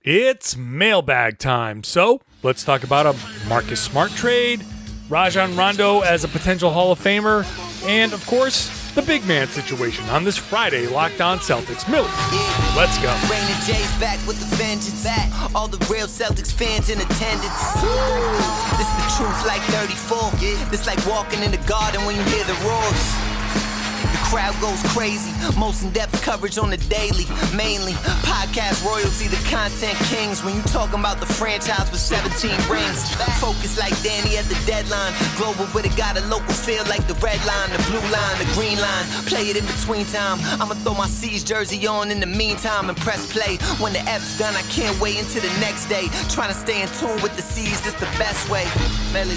It's mailbag time. So let's talk about a Marcus Smart trade, Rajon Rondo as a potential Hall of Famer, and of course, the big man situation on this Friday Locked On Celtics. Millie, let's go. Raymond J's back with the vengeance. All the real Celtics fans in attendance. This the truth like 34. This like walking in the garden when you hear the roars. The crowd goes crazy. Most in-depth coverage on the daily. Mainly podcast royalty, the content kings. When you talking about the franchise with 17 rings. Focus like Danny at the deadline. Global but it got a local feel like the red line, the blue line, the green line. Play it in between time. I'ma throw my C's jersey on in the meantime and press play. When the F's done, I can't wait until the next day. Trying to stay in tune with the C's, that's the best way. Melly.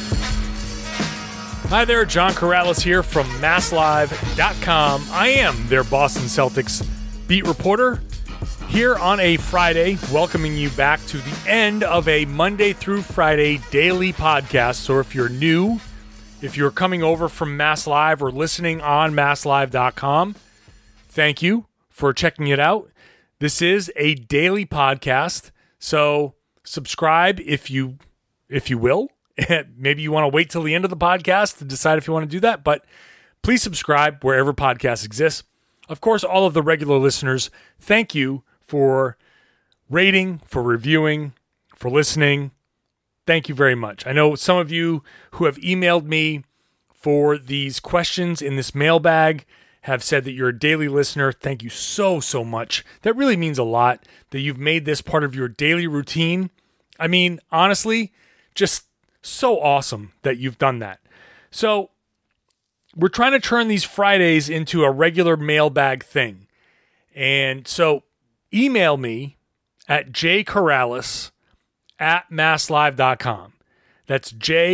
Hi there, John Corrales here from MassLive.com. I am their Boston Celtics beat reporter here on a Friday, welcoming you back to the end of a Monday through Friday daily podcast. So if you're new, if you're coming over from Mass Live or listening on MassLive.com, thank you for checking it out. This is a daily podcast, so subscribe if you will. Maybe you want to wait till the end of the podcast to decide if you want to do that, but please subscribe wherever podcasts exist. Of course, all of the regular listeners, thank you for rating, for reviewing, for listening. Thank you very much. I know some of you who have emailed me for these questions in this mailbag have said that you're a daily listener. Thank you so much. That really means a lot that you've made this part of your daily routine. I mean, honestly, just so awesome that you've done that. So we're trying to turn these Fridays into a regular mailbag thing. And so email me at jcorrales@masslive.com. That's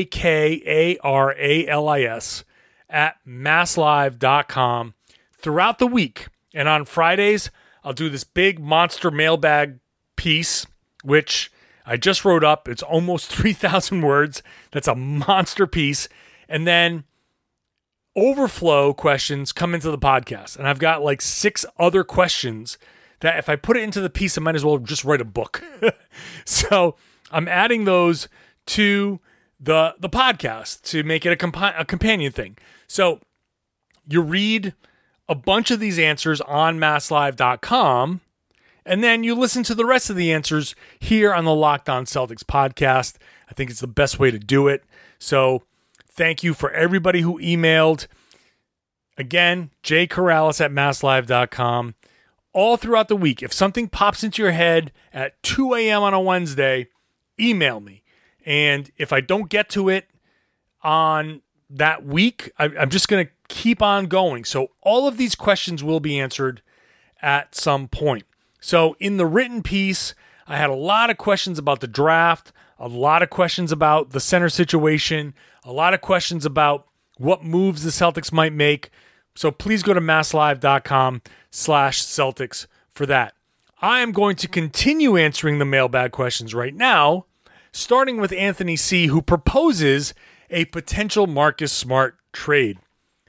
JKARALIS @masslive.com throughout the week. And on Fridays, I'll do this big monster mailbag piece, which I just wrote up. It's almost 3,000 words. That's a monster piece. And then overflow questions come into the podcast. And I've got like 6 other questions that if I put it into the piece, I might as well just write a book. So I'm adding those to the podcast to make it a companion thing. So you read a bunch of these answers on masslive.com. And then you listen to the rest of the answers here on the Locked On Celtics podcast. I think it's the best way to do it. So thank you for everybody who emailed. Again, jcorrales@masslive.com. All throughout the week, if something pops into your head at 2 a.m. on a Wednesday, email me. And if I don't get to it on that week, I'm just going to keep on going. So all of these questions will be answered at some point. So in the written piece, I had a lot of questions about the draft, a lot of questions about the center situation, a lot of questions about what moves the Celtics might make. So please go to masslive.com/Celtics for that. I am going to continue answering the mailbag questions right now, starting with Anthony C., who proposes a potential Marcus Smart trade.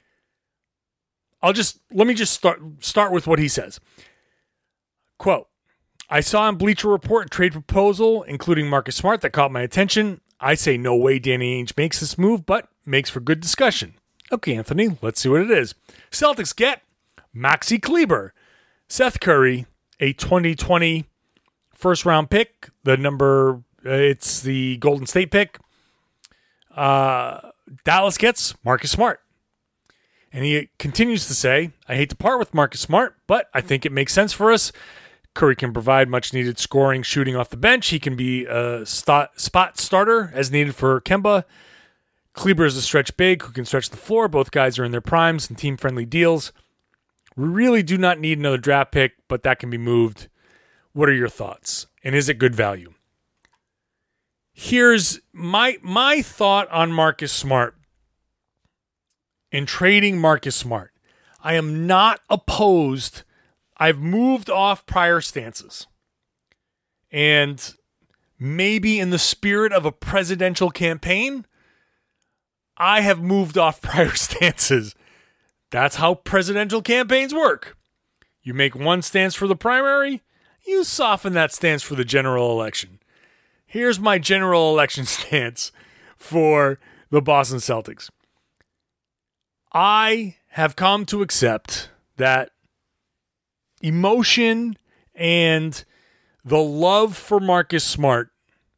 Let me just start with what he says. Quote, I saw on Bleacher Report a trade proposal, including Marcus Smart, that caught my attention. I say no way Danny Ainge makes this move, but makes for good discussion. Okay, Anthony, let's see what it is. Celtics get Maxi Kleber, Seth Curry, a 2020 first-round pick. It's the Golden State pick. Dallas gets Marcus Smart. And he continues to say, I hate to part with Marcus Smart, but I think it makes sense for us. Curry can provide much-needed scoring, shooting off the bench. He can be a spot starter as needed for Kemba. Kleber is a stretch big who can stretch the floor. Both guys are in their primes and team-friendly deals. We really do not need another draft pick, but that can be moved. What are your thoughts? And is it good value? Here's my thought on Marcus Smart and trading Marcus Smart. I am not opposed. I've moved off prior stances. And maybe in the spirit of a presidential campaign, I have moved off prior stances. That's how presidential campaigns work. You make one stance for the primary, You soften that stance for the general election. Here's my general election stance for the Boston Celtics. I have come to accept that emotion and the love for Marcus Smart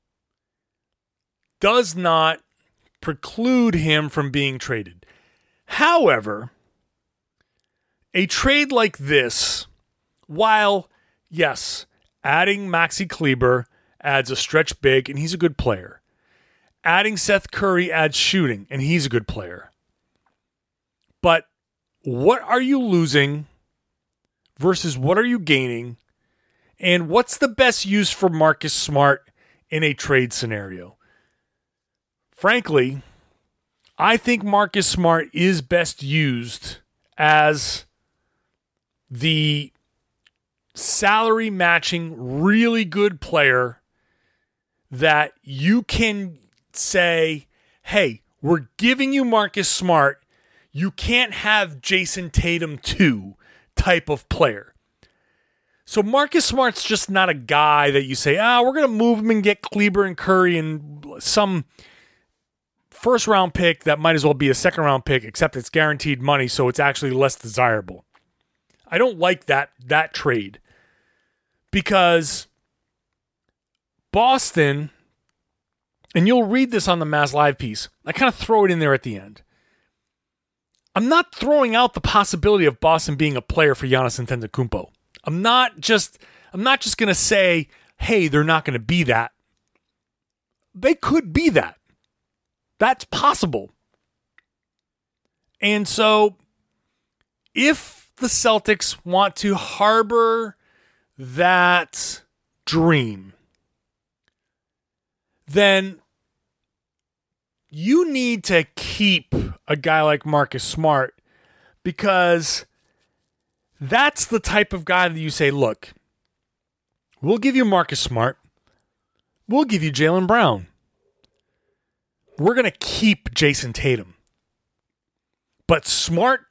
does not preclude him from being traded. However, a trade like this, while, yes, adding Maxi Kleber adds a stretch big, and he's a good player. Adding Seth Curry adds shooting, and he's a good player. But what are you losing versus what are you gaining? And what's the best use for Marcus Smart in a trade scenario? Frankly, I think Marcus Smart is best used as the salary matching, really good player that you can say, hey, we're giving you Marcus Smart. You can't have Jason Tatum 2 type of player. So Marcus Smart's just not a guy that you say, we're going to move him and get Kleber and Curry and some first round pick that might as well be a second round pick, except it's guaranteed money, so it's actually less desirable. I don't like that trade because Boston, and you'll read this on the Mass Live piece, I kind of throw it in there at the end. I'm not throwing out the possibility of Boston being a player for Giannis Antetokounmpo. I'm not just going to say, hey, they're not going to be that. They could be that. That's possible. And so if the Celtics want to harbor that dream, then you need to keep a guy like Marcus Smart because that's the type of guy that you say, look, we'll give you Marcus Smart. We'll give you Jaylen Brown. We're going to keep Jason Tatum. But Smart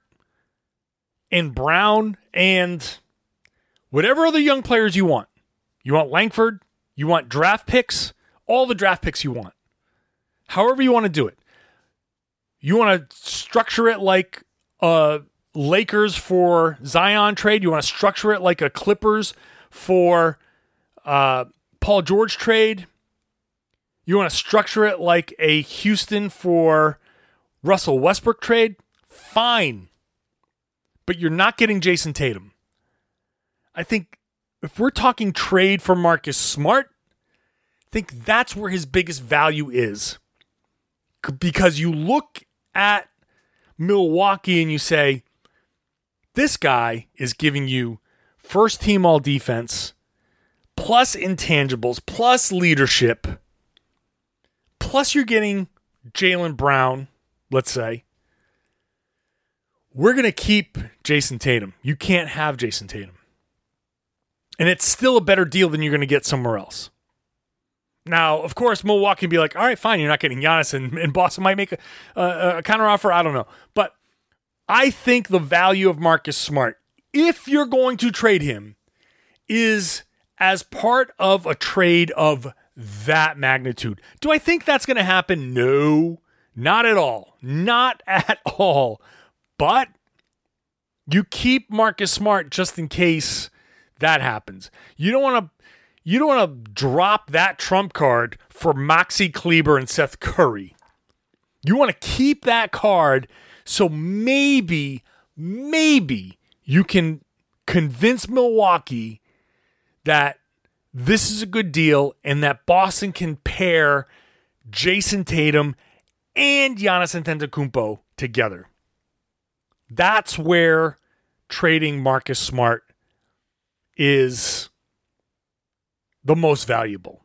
and Brown and whatever other young players you want. You want Langford. You want draft picks. All the draft picks you want. However you want to do it. You want to structure it like a Lakers for Zion trade. You want to structure it like a Clippers for Paul George trade. You want to structure it like a Houston for Russell Westbrook trade. Fine. But you're not getting Jason Tatum. I think if we're talking trade for Marcus Smart, I think that's where his biggest value is. Because you look at Milwaukee and you say, this guy is giving you first team all defense, plus intangibles, plus leadership, plus you're getting Jaylen Brown, let's say. We're going to keep Jason Tatum. You can't have Jason Tatum. And it's still a better deal than you're going to get somewhere else. Now, of course, Milwaukee can be like, all right, fine, you're not getting Giannis, and Boston might make a counteroffer. I don't know. But I think the value of Marcus Smart, if you're going to trade him, is as part of a trade of that magnitude. Do I think that's going to happen? No, not at all. Not at all. But you keep Marcus Smart just in case that happens. You don't want to drop that trump card for Maxi Kleber and Seth Curry. You want to keep that card so maybe you can convince Milwaukee that this is a good deal and that Boston can pair Jason Tatum and Giannis Antetokounmpo together. That's where trading Marcus Smart is the most valuable.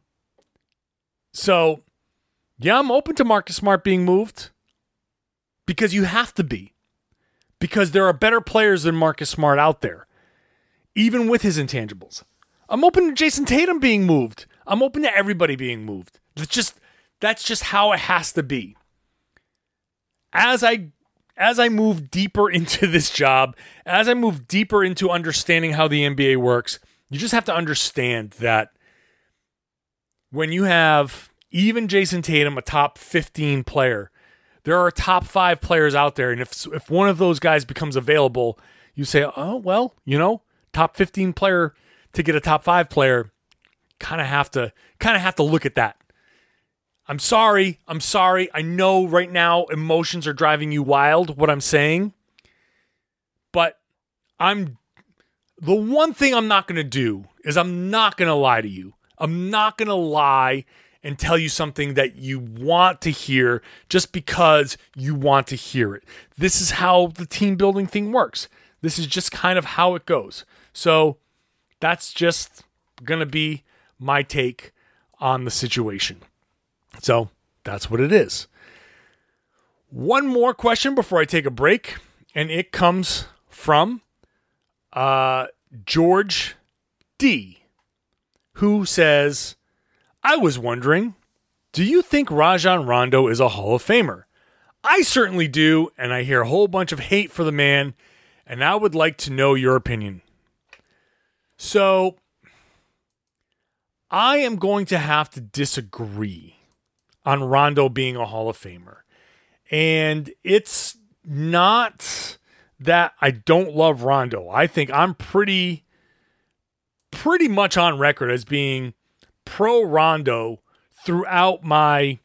So, yeah, I'm open to Marcus Smart being moved because you have to be. Because there are better players than Marcus Smart out there, even with his intangibles. I'm open to Jason Tatum being moved. I'm open to everybody being moved. That's just how it has to be. As I move deeper into this job, as I move deeper into understanding how the NBA works, you just have to understand that when you have even Jason Tatum, a top 15 player, there are top 5 players out there. And if one of those guys becomes available, you say, oh, well, top 15 player to get a top 5 player, kind of have to look at that. I'm sorry. I know right now emotions are driving you wild, what I'm saying. But the one thing I'm not going to do is I'm not going to lie to you. I'm not going to lie and tell you something that you want to hear just because you want to hear it. This is how the team building thing works. This is just kind of how it goes. So that's just going to be my take on the situation. So that's what it is. One more question before I take a break, and it comes from George D, who says, I was wondering, do you think Rajon Rondo is a Hall of Famer? I certainly do, and I hear a whole bunch of hate for the man, and I would like to know your opinion. So, I am going to have to disagree on Rondo being a Hall of Famer. And it's not that I don't love Rondo. I think I'm pretty much on record as being pro Rondo throughout my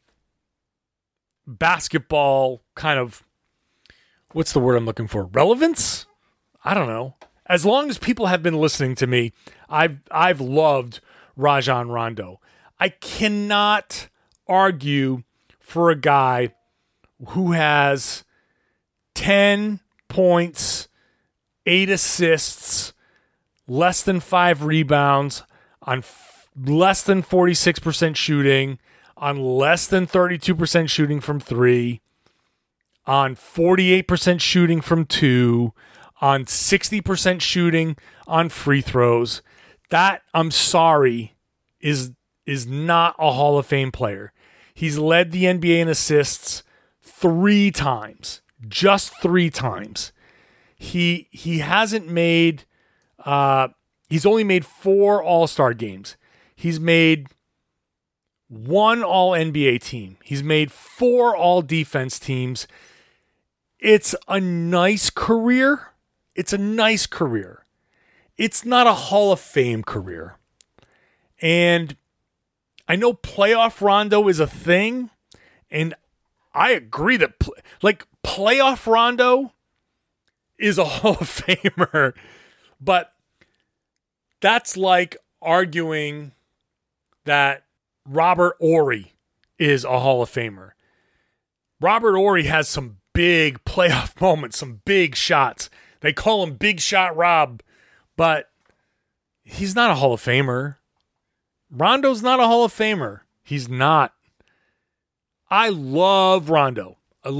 basketball kind of, what's the word I'm looking for? Relevance? I don't know. As long as people have been listening to me, I've loved Rajon Rondo. I cannot argue for a guy who has 10 points, 8 assists, less than 5 rebounds, on less than 46% shooting, on less than 32% shooting from 3, on 48% shooting from 2, on 60% shooting on free throws. That, I'm sorry, is not a Hall of Fame player. He's led the NBA in assists 3 times. Just 3 times. He hasn't made... he's only made 4 All-Star games. He's made 1 All-NBA team. He's made 4 All-Defense teams. It's a nice career. It's a nice career. It's not a Hall of Fame career. And I know playoff Rondo is a thing, and I agree that playoff Rondo is a Hall of Famer, but that's like arguing that Robert Horry is a Hall of Famer. Robert Horry has some big playoff moments, some big shots. They call him Big Shot Rob, but he's not a Hall of Famer. Rondo's not a Hall of Famer. He's not. I love Rondo.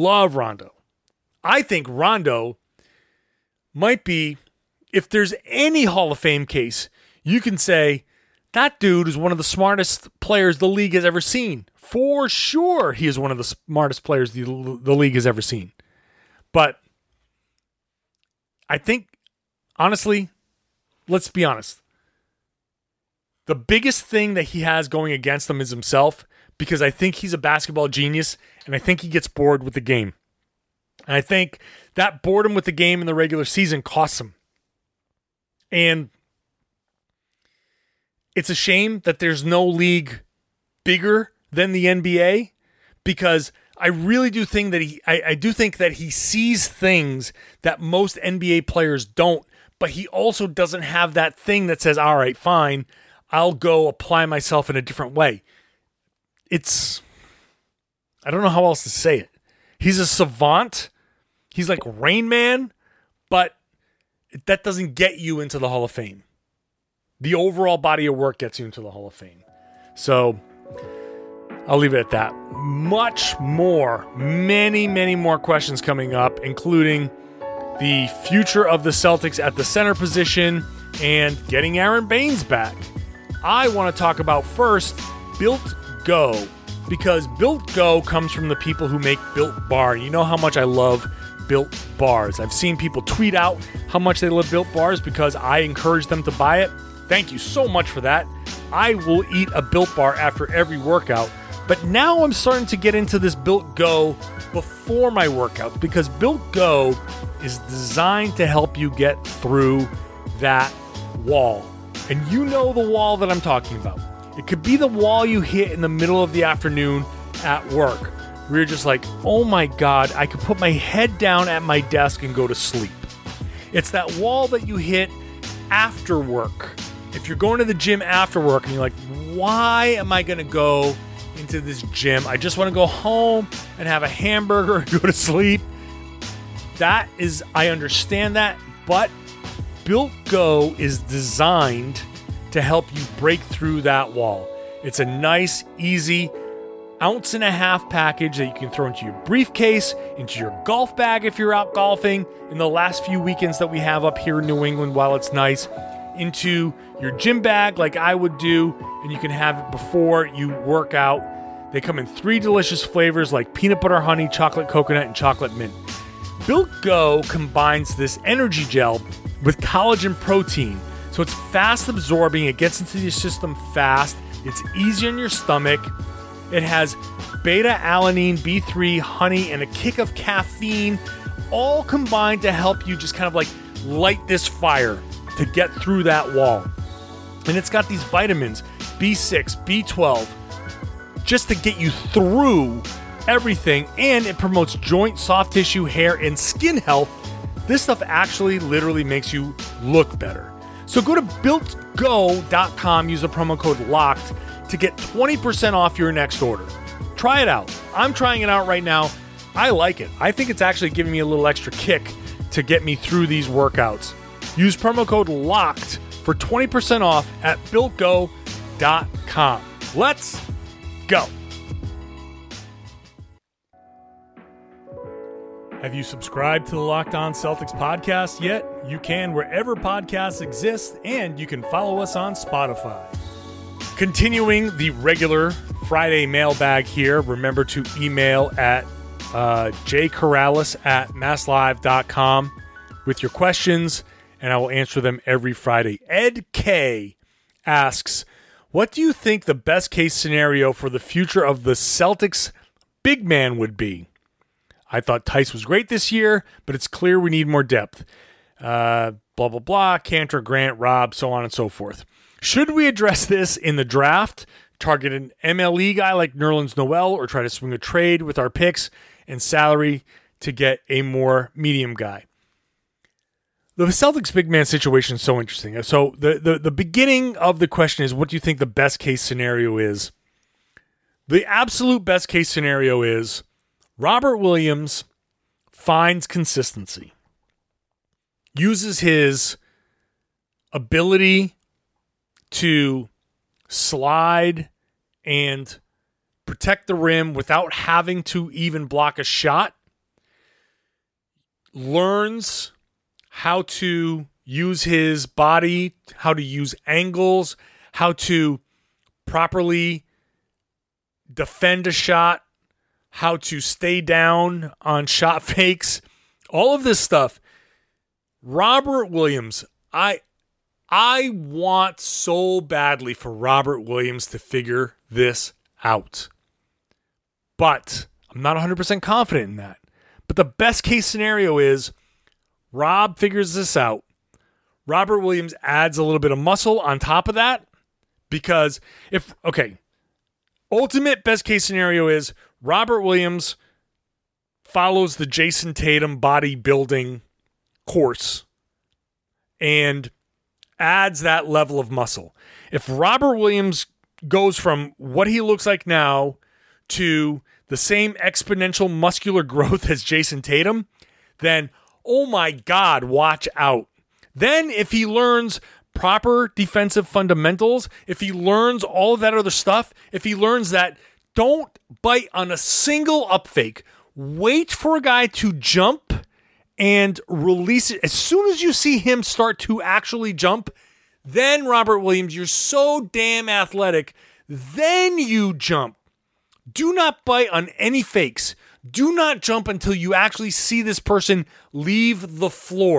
I think Rondo might be, if there's any Hall of Fame case, you can say that dude is one of the smartest players the league has ever seen. For sure, he is one of the smartest players the league has ever seen. But I think, honestly, let's be honest. The biggest thing that he has going against him is himself, because I think he's a basketball genius, and I think he gets bored with the game. And I think that boredom with the game in the regular season costs him. And it's a shame that there's no league bigger than the NBA, because I really do think that I do think that he sees things that most NBA players don't, but he also doesn't have that thing that says, all right, fine, I'll go apply myself in a different way. I don't know how else to say it. He's a savant. He's like Rain Man, but that doesn't get you into the Hall of Fame. The overall body of work gets you into the Hall of Fame. So I'll leave it at that. Much more, many more questions coming up, including the future of the Celtics at the center position and getting Aaron Baines back. I want to talk about first Built Go, because Built Go comes from the people who make Built Bar. You know how much I love Built Bars. I've seen people tweet out how much they love Built Bars because I encourage them to buy it. Thank you so much for that. I will eat a Built Bar after every workout, but now I'm starting to get into this Built Go before my workouts because Built Go is designed to help you get through that wall. And you know the wall that I'm talking about. It could be the wall you hit in the middle of the afternoon at work, where you're just like, oh my God, I could put my head down at my desk and go to sleep. It's that wall that you hit after work. If you're going to the gym after work and you're like, why am I going to go into this gym? I just want to go home and have a hamburger and go to sleep. I understand that, but Built Go is designed to help you break through that wall. It's a nice, easy 1.5 ounce package that you can throw into your briefcase, into your golf bag if you're out golfing in the last few weekends that we have up here in New England while it's nice, into your gym bag like I would do, and you can have it before you work out. They come in 3 delicious flavors like peanut butter honey, chocolate coconut, and chocolate mint. Built Go combines this energy gel with collagen protein, so it's fast absorbing, it gets into your system fast, it's easy on your stomach. It has beta-alanine, B3, honey, and a kick of caffeine, all combined to help you just kind of like light this fire to get through that wall. And it's got these vitamins, B6, B12, just to get you through everything. And it promotes joint, soft tissue, hair, and skin health. This stuff actually literally makes you look better. So go to BuiltGo.com, use the promo code LOCKED to get 20% off your next order. Try it out. I'm trying it out right now. I like it. I think it's actually giving me a little extra kick to get me through these workouts. Use promo code LOCKED for 20% off at BuiltGo.com. Let's go. Have you subscribed to the Locked On Celtics podcast yet? You can wherever podcasts exist, and you can follow us on Spotify. Continuing the regular Friday mailbag here, remember to email at jcorrales@masslive.com with your questions, and I will answer them every Friday. Ed K asks, what do you think the best case scenario for the future of the Celtics big man would be? I thought Tice was great this year, but it's clear we need more depth. Blah, blah, blah, Cantor, Grant, Rob, so on and so forth. Should we address this in the draft, target an MLE guy like Nerlens Noel, or try to swing a trade with our picks and salary to get a more medium guy? The Celtics big man situation is so interesting. So the beginning of the question is, what do you think the best case scenario is? The absolute best case scenario is Robert Williams finds consistency, uses his ability to slide and protect the rim without having to even block a shot, learns how to use his body, how to use angles, how to properly defend a shot, how to stay down on shot fakes, all of this stuff. Robert Williams, I want so badly for Robert Williams to figure this out. But I'm not 100% confident in that. But the best case scenario is Rob figures this out. Robert Williams adds a little bit of muscle on top of that. Because ultimate best case scenario is Robert Williams follows the Jason Tatum bodybuilding course and adds that level of muscle. If Robert Williams goes from what he looks like now to the same exponential muscular growth as Jason Tatum, then, oh my God, watch out. Then if he learns proper defensive fundamentals, if he learns all of that other stuff, if he learns that don't bite on a single up fake, wait for a guy to jump and release it. As soon as you see him start to actually jump, then Robert Williams, you're so damn athletic, then you jump. Do not bite on any fakes. Do not jump until you actually see this person leave the floor.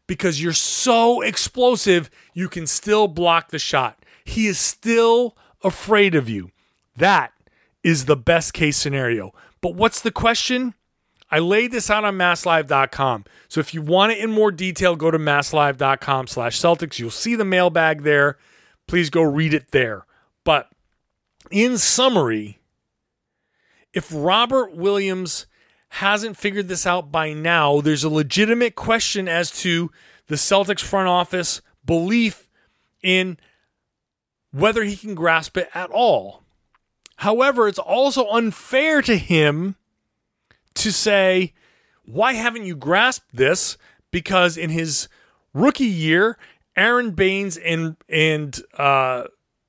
because you're so explosive, you can still block the shot. He is still afraid of you. That is the best case scenario. But what's the question? I laid this out on MassLive.com. So if you want it in more detail, go to MassLive.com/Celtics. You'll see the mailbag there. Please go read it there. But in summary, if Robert Williams hasn't figured this out by now, there's a legitimate question as to the Celtics front office belief in whether he can grasp it at all. However, it's also unfair to him to say, why haven't you grasped this? Because in his rookie year, Aaron Baines and Al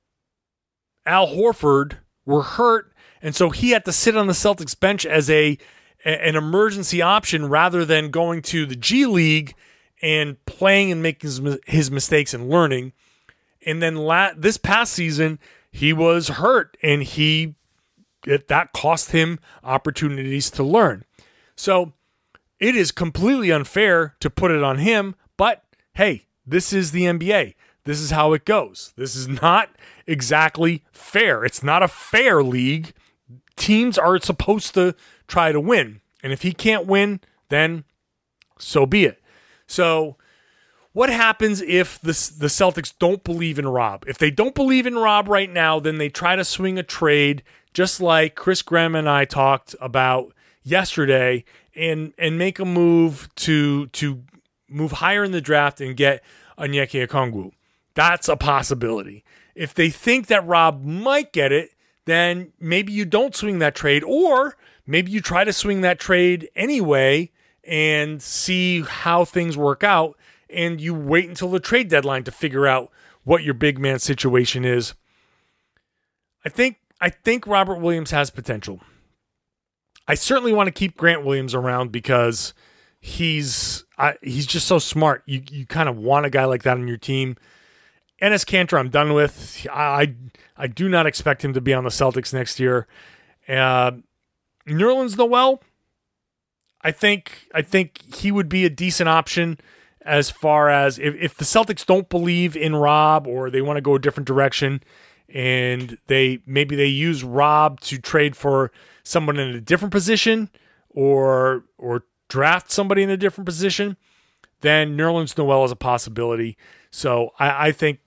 Horford were hurt, and so he had to sit on the Celtics bench as an emergency option rather than going to the G League and playing and making his mistakes and learning. And then this past season, he was hurt, and that cost him opportunities to learn. So it is completely unfair to put it on him, but hey, this is the NBA. This is how it goes. This is not exactly fair. It's not a fair league. Teams are supposed to try to win. And if he can't win, then so be it. So what happens if the Celtics don't believe in Rob? If they don't believe in Rob right now, then they try to swing a trade, just like Chris Graham and I talked about yesterday, and make a move to move higher in the draft and get Onyeka Okongwu. That's a possibility. If they think that Rob might get it, then maybe you don't swing that trade, or maybe you try to swing that trade anyway and see how things work out, and you wait until the trade deadline to figure out what your big man situation is. I think Robert Williams has potential. I certainly want to keep Grant Williams around because he's just so smart. You kind of want a guy like that on your team. Enes Kanter, I'm done with. I do not expect him to be on the Celtics next year. Nerlens Noel, I think he would be a decent option as far as if the Celtics don't believe in Rob or they want to go a different direction, and they use Rob to trade for someone in a different position or draft somebody in a different position, then Nerlens Noel is a possibility. So I think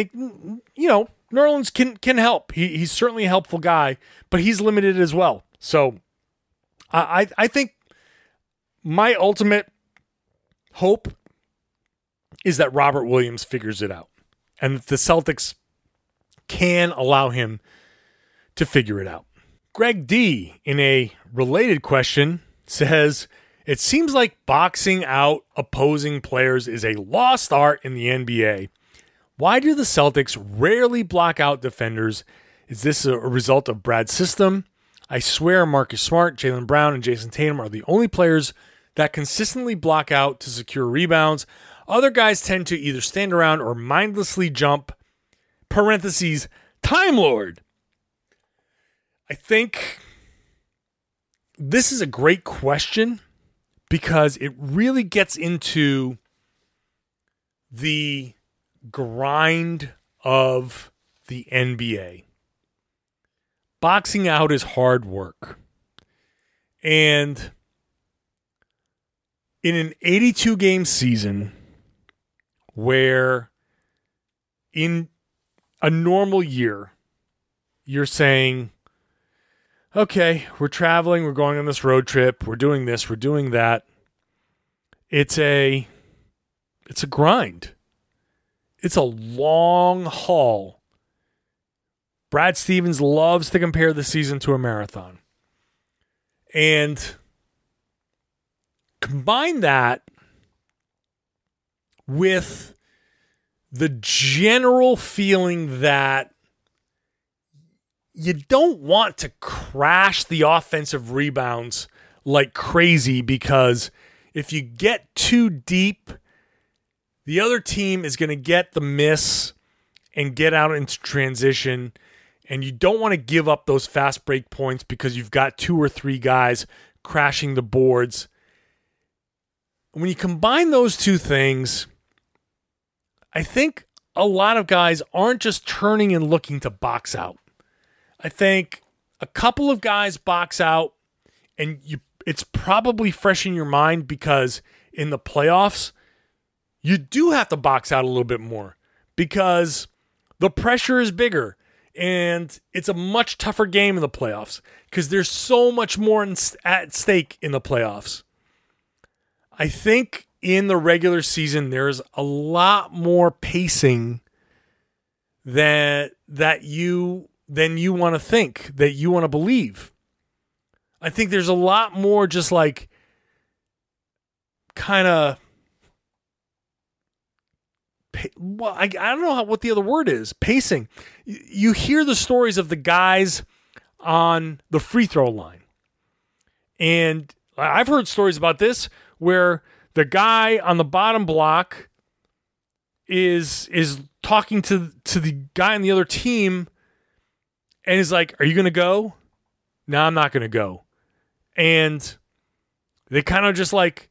Nerlens can help. He's certainly a helpful guy, but he's limited as well. So I think my ultimate hope is that Robert Williams figures it out, and that the Celtics can allow him to figure it out. Greg D, in a related question, says, it seems like boxing out opposing players is a lost art in the NBA. Why do the Celtics rarely block out defenders? Is this a result of Brad's system? I swear Marcus Smart, Jaylen Brown, and Jason Tatum are the only players that consistently block out to secure rebounds. Other guys tend to either stand around or mindlessly jump. Parentheses, Time Lord. I think this is a great question because it really gets into the grind of the NBA. Boxing out is hard work. And in an 82-game season where in a normal year, you're saying, okay, we're traveling, we're going on this road trip, we're doing this, we're doing that. It's a grind. It's a long haul. Brad Stevens loves to compare the season to a marathon. And combine that with the general feeling that you don't want to crash the offensive rebounds like crazy, because if you get too deep, the other team is going to get the miss and get out into transition, and you don't want to give up those fast break points because you've got 2 or 3 guys crashing the boards. when you combine those two things, I think a lot of guys aren't just turning and looking to box out. I think a couple of guys box out, and it's probably fresh in your mind because in the playoffs, you do have to box out a little bit more because the pressure is bigger and it's a much tougher game in the playoffs because there's so much more at stake in the playoffs. I think in the regular season, there's a lot more pacing than you want to think, that you want to believe. I think there's a lot more just like kind of, well, I don't know what the other word is, pacing. You hear the stories of the guys on the free throw line. And I've heard stories about this where the guy on the bottom block is talking to the guy on the other team and is like, "Are you going to go?" "No, I'm not going to go." And they kind of just like,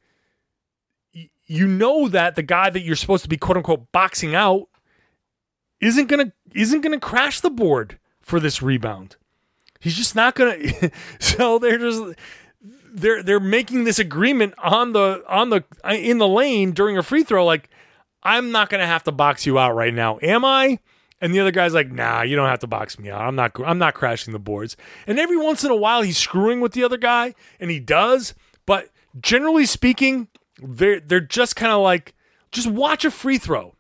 you know that the guy that you're supposed to be quote unquote boxing out isn't gonna crash the board for this rebound. He's just not gonna. So they're making this agreement in the lane during a free throw. Like, I'm not gonna have to box you out right now, am I? And the other guy's like, "Nah, you don't have to box me out. I'm not crashing the boards." And every once in a while, he's screwing with the other guy, and he does. But generally speaking, they're just kind of like, just watch a free throw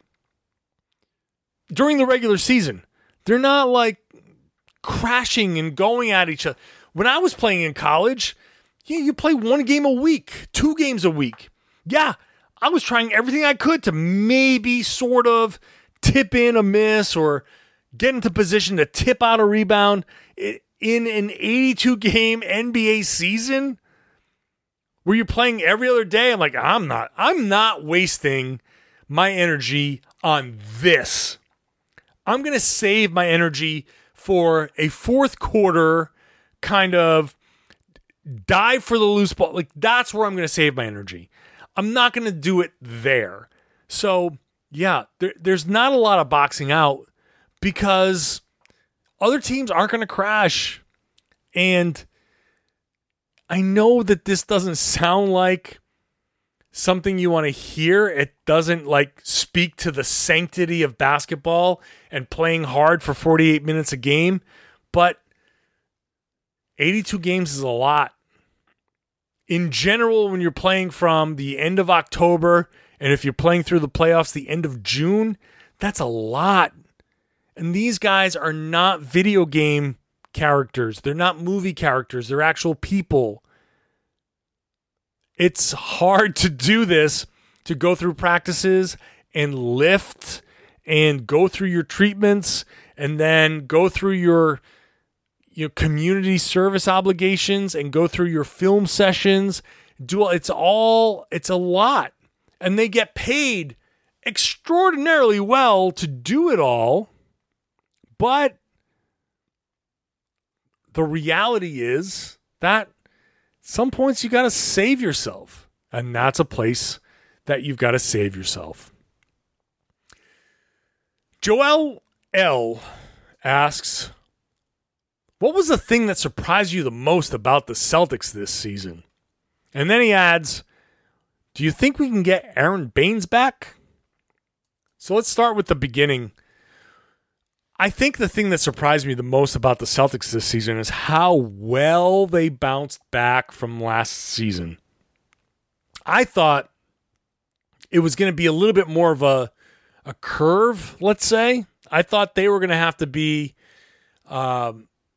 during the regular season. They're not like crashing and going at each other. When I was playing in college, you play 1 game a week, 2 games a week. Yeah, I was trying everything I could to maybe sort of tip in a miss or get into position to tip out a rebound in an 82-game NBA season where you're playing every other day. I'm like, I'm not wasting my energy on this. I'm going to save my energy for a fourth quarter kind of dive for the loose ball. Like, that's where I'm going to save my energy. I'm not going to do it there. So, yeah, there's not a lot of boxing out because other teams aren't going to crash. And I know that this doesn't sound like something you want to hear. It doesn't like speak to the sanctity of basketball and playing hard for 48 minutes a game, but 82 games is a lot. In general, when you're playing from the end of October, and if you're playing through the playoffs the end of June, that's a lot. And these guys are not video game characters. They're not movie characters. They're actual people. It's hard to do this, to go through practices and lift and go through your treatments and then go through your community service obligations and go through your film sessions. It's a lot. And they get paid extraordinarily well to do it all. But the reality is that some points you got to save yourself. And that's a place that you've got to save yourself. Joel L. asks, what was the thing that surprised you the most about the Celtics this season? And then he adds, do you think we can get Aaron Baines back? So let's start with the beginning. I think the thing that surprised me the most about the Celtics this season is how well they bounced back from last season. I thought it was going to be a little bit more of a curve, let's say. I thought they were going to have to be... I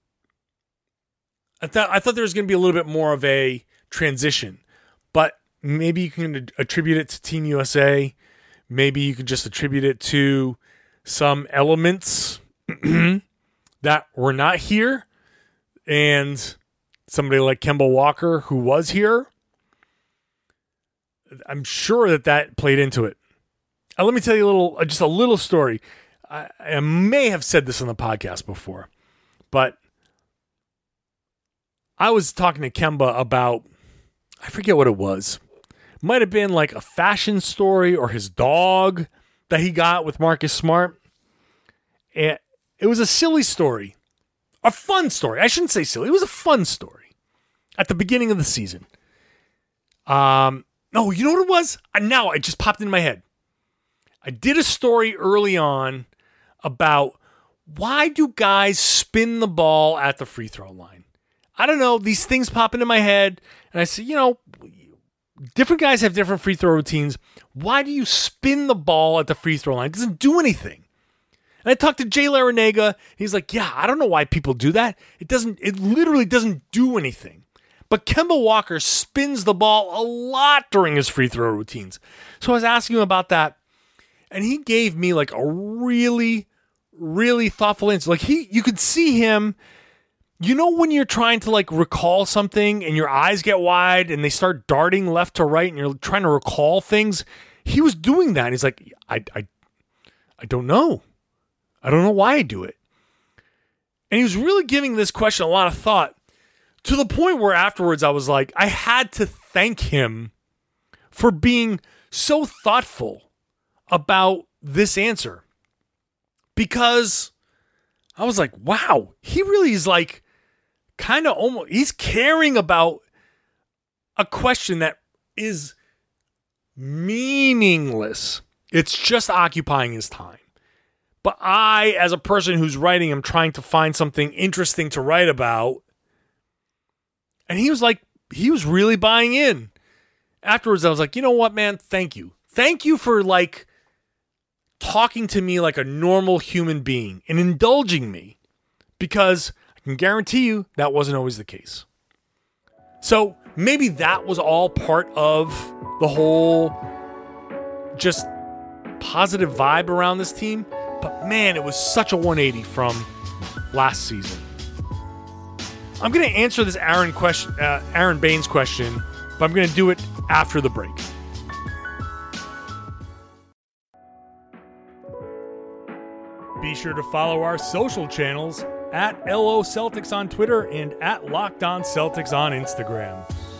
thought there was going to be a little bit more of a transition. But maybe you can attribute it to Team USA. Maybe you could just attribute it to some elements that were not here. And somebody like Kemba Walker, who was here, I'm sure that played into it. Let me tell you a little story. I may have said this on the podcast before, but I was talking to Kemba about, I forget what it was. Might have been like a fashion story or his dog that he got with Marcus Smart. And it was a silly story. A fun story. I shouldn't say silly. It was a fun story at the beginning of the season. No, you know what it was? Now it just popped in my head. I did a story early on about why do guys spin the ball at the free throw line? I don't know. These things pop into my head. And I say, different guys have different free throw routines. Why do you spin the ball at the free throw line? It doesn't do anything. And I talked to Jay Larinaga. He's like, yeah, I don't know why people do that. It literally doesn't do anything. But Kemba Walker spins the ball a lot during his free throw routines. So I was asking him about that. And he gave me like a really, really thoughtful answer. Like you could see him, when you're trying to like recall something and your eyes get wide and they start darting left to right and you're trying to recall things. He was doing that. And he's like, I don't know. I don't know why I do it. And he was really giving this question a lot of thought to the point where afterwards I was like, I had to thank him for being so thoughtful about this answer. Because I was like, wow, he really is like kind of almost, he's caring about a question that is meaningless. It's just occupying his time. But I, as a person who's writing, am trying to find something interesting to write about. And he was like, he was really buying in. Afterwards, I was like, you know what, man? Thank you. Thank you for like talking to me like a normal human being and indulging me, because I can guarantee you that wasn't always the case. So maybe that was all part of the whole just positive vibe around this team. But man, it was such a 180 from last season. I'm going to answer this Aaron Baines question, but I'm going to do it after the break. Be sure to follow our social channels at LO Celtics on Twitter and at Locked On Celtics on Instagram.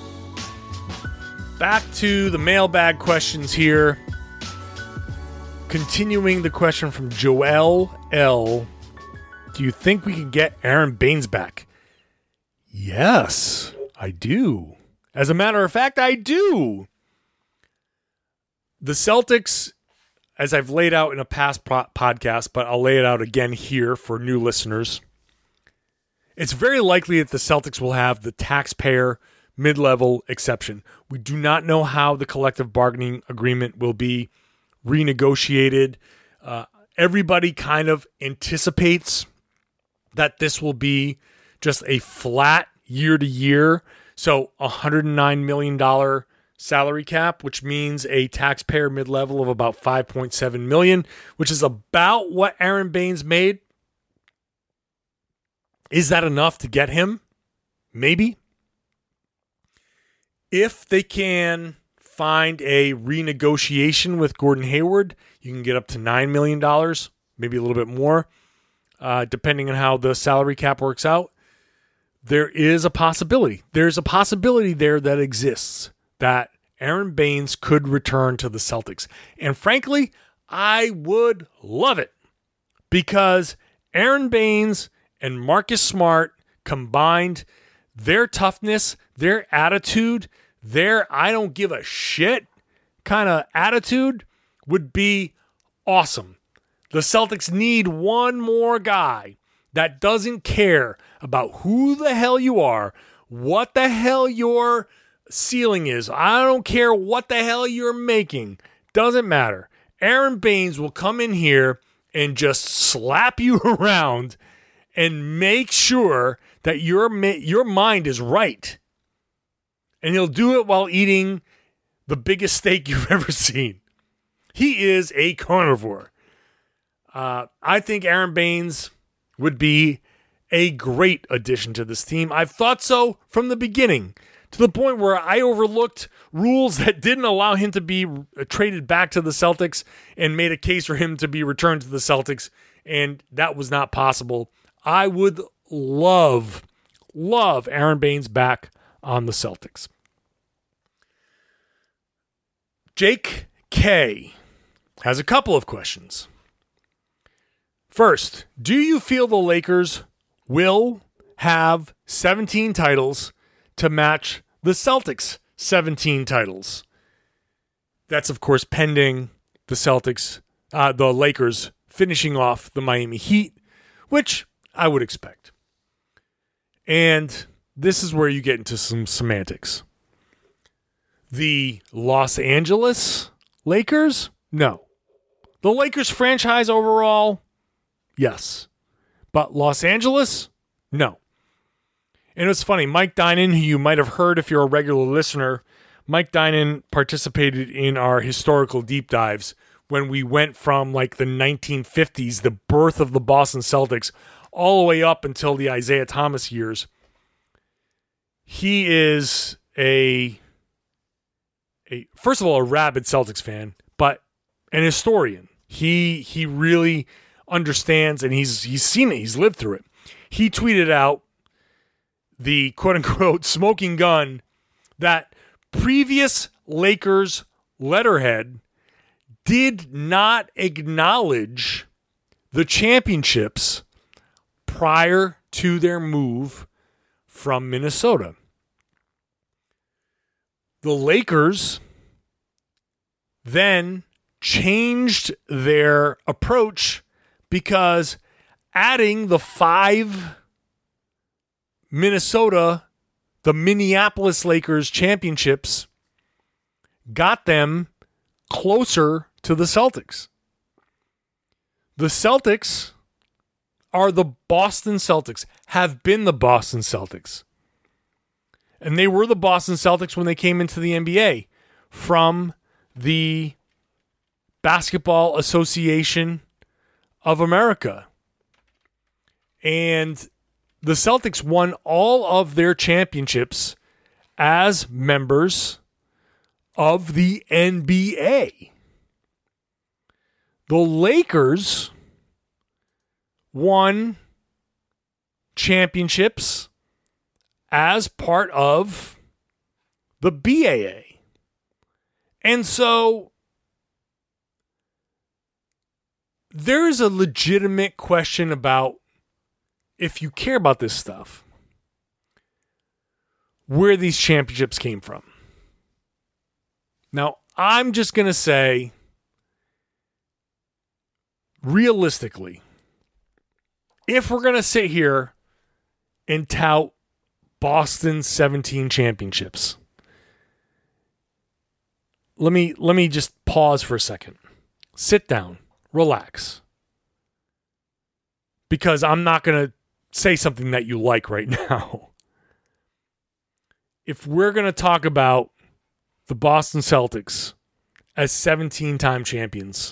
Back to the mailbag questions here. Continuing the question from Joel L. Do you think we can get Aaron Baines back? Yes, I do. As a matter of fact, I do. The Celtics, as I've laid out in a past podcast, but I'll lay it out again here for new listeners. It's very likely that the Celtics will have the taxpayer mid-level exception. We do not know how the collective bargaining agreement will be renegotiated. Everybody kind of anticipates that this will be just a flat year to year. So $109 million salary cap, which means a taxpayer mid-level of about $5.7 million, which is about what Aaron Baines made. Is that enough to get him? Maybe. If they can find a renegotiation with Gordon Hayward, you can get up to $9 million, maybe a little bit more, depending on how the salary cap works out. There is a possibility. There's a possibility there that exists that Aaron Baines could return to the Celtics. And frankly, I would love it, because Aaron Baines and Marcus Smart combined, their toughness, their attitude, their I don't give a shit kind of attitude would be awesome. The Celtics need one more guy that doesn't care about who the hell you are, what the hell your ceiling is. I don't care what the hell you're making. Doesn't matter. Aaron Baines will come in here and just slap you around and make sure that your mind is right. And he'll do it while eating the biggest steak you've ever seen. He is a carnivore. I think Aaron Baines would be a great addition to this team. I've thought so from the beginning, to the point where I overlooked rules that didn't allow him to be traded back to the Celtics and made a case for him to be returned to the Celtics, and that was not possible. I would love Aaron Baines back on the Celtics. Jake K has a couple of questions. First, do you feel the Lakers will have 17 titles to match the Celtics' 17 titles? That's, of course, pending the Lakers finishing off the Miami Heat, which I would expect. And this is where you get into some semantics. The Los Angeles Lakers? No. The Lakers franchise overall? Yes. But Los Angeles? No. And it's funny, Mike Dinan, who you might have heard if you're a regular listener, Mike Dinan participated in our historical deep dives when we went from like the 1950s, the birth of the Boston Celtics, all the way up until the Isaiah Thomas years. He is first of all, a rabid Celtics fan, but an historian. He really understands, and he's seen it. He's lived through it. He tweeted out the quote-unquote smoking gun that previous Lakers letterhead did not acknowledge the championships prior to their move from Minnesota. The Lakers then changed their approach because adding the 5 the Minneapolis Lakers championships got them closer to the Celtics. The Celtics are the Boston Celtics, have been the Boston Celtics. And they were the Boston Celtics when they came into the NBA from the Basketball Association of America. And the Celtics won all of their championships as members of the NBA. The Lakers won championships as part of the BAA. And so there's a legitimate question about, if you care about this stuff, where these championships came from. Now, I'm just going to say, realistically, if we're going to sit here and tout Boston's 17 championships, let me just pause for a second. Sit down, relax. Because I'm not going to say something that you like right now. If we're going to talk about the Boston Celtics as 17-time champions,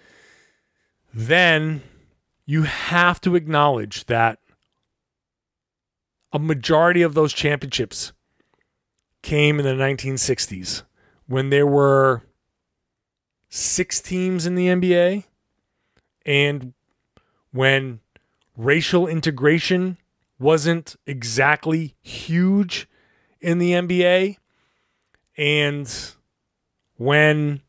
then you have to acknowledge that a majority of those championships came in the 1960s when there were 6 teams in the NBA and when racial integration wasn't exactly huge in the NBA, and when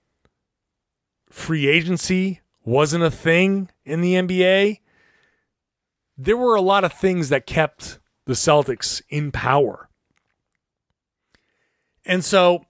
free agency wasn't a thing in the NBA, there were a lot of things that kept the Celtics in power. And so,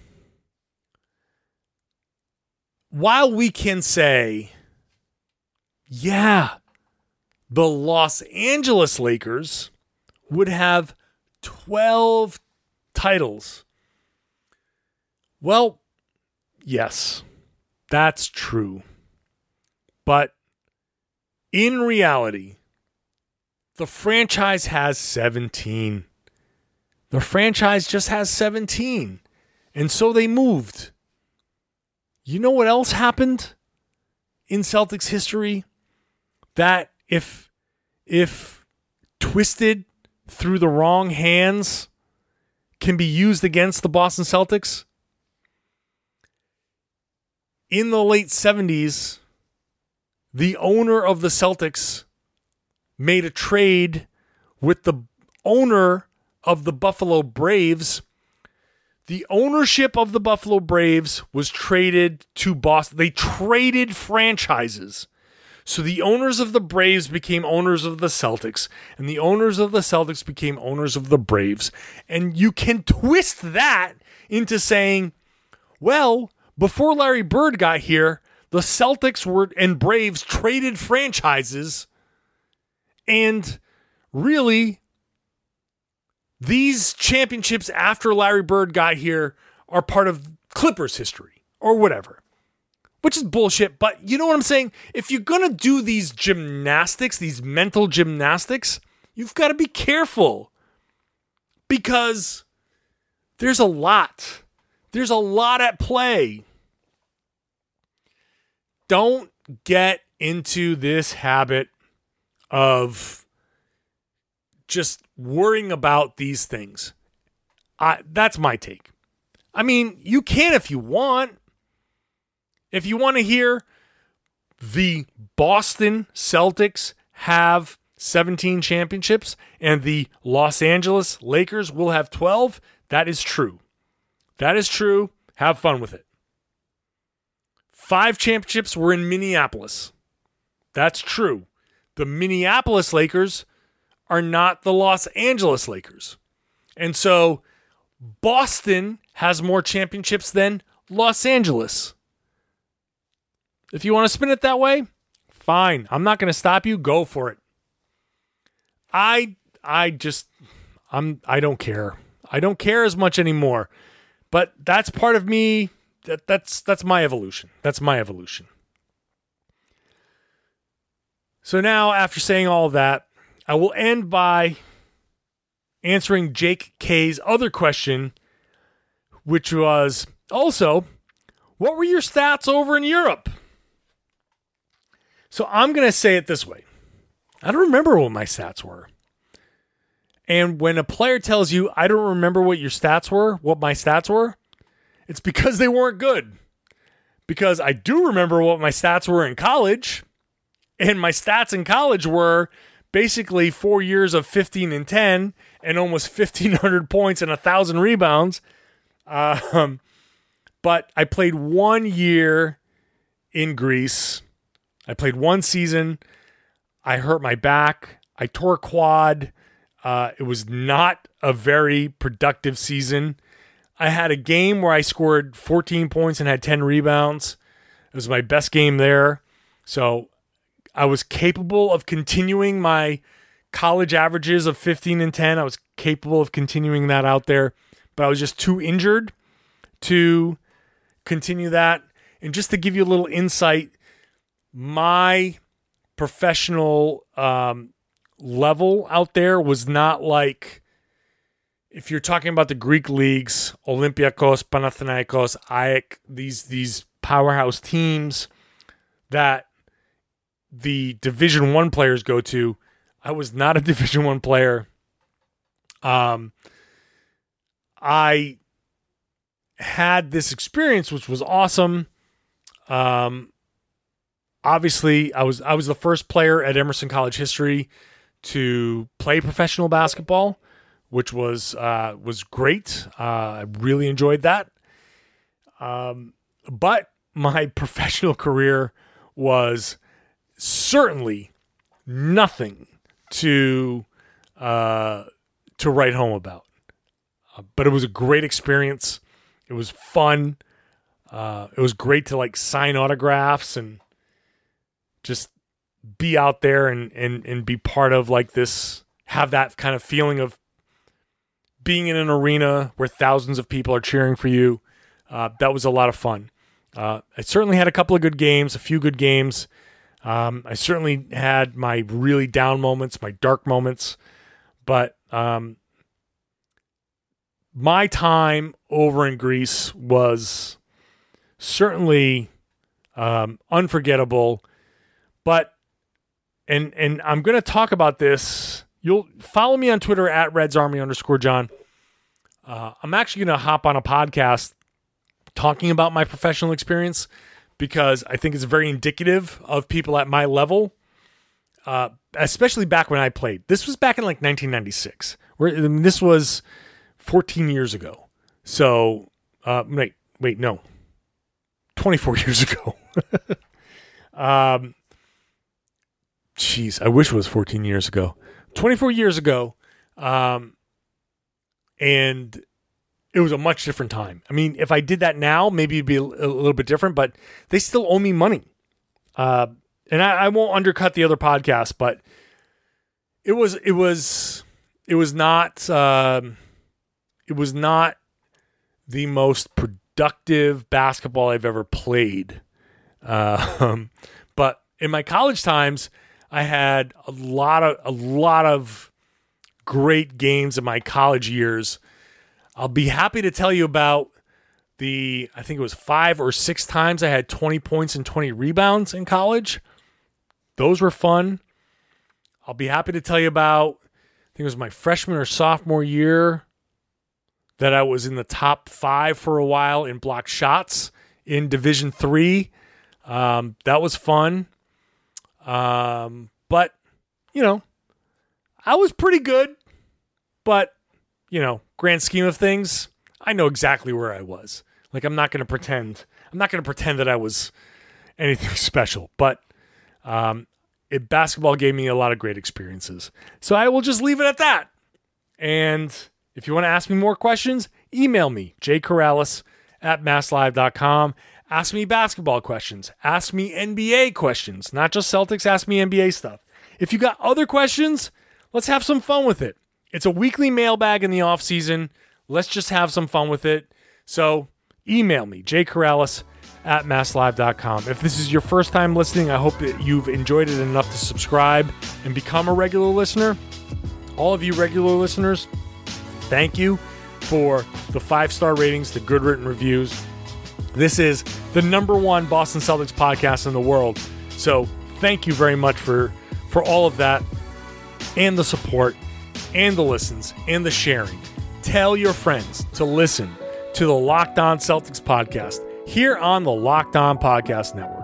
while we can say, yeah, the Los Angeles Lakers would have 12 titles. Well, yes, that's true. But in reality, the franchise has 17. The franchise just has 17. And so they moved. You know what else happened in Celtics history that if twisted through the wrong hands can be used against the Boston Celtics? In the late 70s, the owner of the Celtics made a trade with the owner of the Buffalo Braves the ownership of the Buffalo Braves was traded to Boston. They traded franchises. So the owners of the Braves became owners of the Celtics, and the owners of the Celtics became owners of the Braves. And you can twist that into saying, well, before Larry Bird got here, the Celtics and Braves traded franchises, and really, these championships after Larry Bird got here are part of Clippers history or whatever, which is bullshit. But you know what I'm saying? If you're going to do these gymnastics, these mental gymnastics, you've got to be careful because there's a lot. There's a lot at play. Don't get into this habit of just worrying about these things. That's my take. I mean, you can if you want. If you want to hear the Boston Celtics have 17 championships and the Los Angeles Lakers will have 12, that is true. That is true. Have fun with it. 5 championships were in Minneapolis. That's true. The Minneapolis Lakers are not the Los Angeles Lakers. And so Boston has more championships than Los Angeles. If you want to spin it that way, fine. I'm not going to stop you. Go for it. I don't care. I don't care as much anymore. But that's part of me. That's my evolution. That's my evolution. So now, after saying all of that, I will end by answering Jake K's other question, which was also, what were your stats over in Europe? So I'm going to say it this way. I don't remember what my stats were. And when a player tells you, I don't remember what your stats were, what my stats were, it's because they weren't good. Because I do remember what my stats were in college. And my stats in college were basically 4 years of 15 and 10 and almost 1,500 points and 1,000 rebounds. But I played 1 year in Greece. I played 1 season. I hurt my back. I tore a quad. It was not a very productive season. I had a game where I scored 14 points and had 10 rebounds. It was my best game there. So I was capable of continuing my college averages of 15 and 10. I was capable of continuing that out there, but I was just too injured to continue that. And just to give you a little insight, my professional level out there was not like, if you're talking about the Greek leagues, Olympiakos, Panathinaikos, AEK, these powerhouse teams that the Division I players go to, I was not a Division I player. I had this experience, which was awesome. Obviously, I was the first player at Emerson College history to play professional basketball, which was great. I really enjoyed that. But my professional career was certainly nothing to write home about. But it was a great experience. It was fun. It was great to sign autographs and just be out there and be part of this, have that kind of feeling of being in an arena where thousands of people are cheering for you. That was a lot of fun. I certainly had a couple of good games, a few good games. I certainly had my really down moments, my dark moments, but my time over in Greece was certainly unforgettable. But and I'm going to talk about this. You'll follow me on Twitter at RedsArmy_John. I'm actually going to hop on a podcast talking about my professional experience because I think it's very indicative of people at my level, especially back when I played. This was back in 1996. This was 14 years ago. So, wait, no. 24 years ago. Jeez, I wish it was 14 years ago. 24 years ago. And it was a much different time. I mean, if I did that now, maybe it'd be a little bit different, but they still owe me money. And I won't undercut the other podcast, but it was not the most productive basketball I've ever played. But in my college times, I had a lot of great games in my college years. I'll be happy to tell you about I think it was 5 or 6 times I had 20 points and 20 rebounds in college. Those were fun. I'll be happy to tell you about, I think it was my freshman or sophomore year, that I was in the top 5 for a while in block shots in Division III. That was fun. But, I was pretty good. But, grand scheme of things, I know exactly where I was. Like, I'm not going to pretend that I was anything special. But basketball gave me a lot of great experiences. So I will just leave it at that. And if you want to ask me more questions, email me, jcorrales@masslive.com. Ask me basketball questions. Ask me NBA questions. Not just Celtics, ask me NBA stuff. If you got other questions, let's have some fun with it. It's a weekly mailbag in the off season. Let's just have some fun with it. So email me, jcorrales@masslive.com. If this is your first time listening, I hope that you've enjoyed it enough to subscribe and become a regular listener. All of you regular listeners, thank you for the 5-star ratings, the good written reviews. This is the #1 Boston Celtics podcast in the world. So thank you very much for all of that, and the support, and the listens, and the sharing. Tell your friends to listen to the Locked On Celtics podcast here on the Locked On Podcast Network.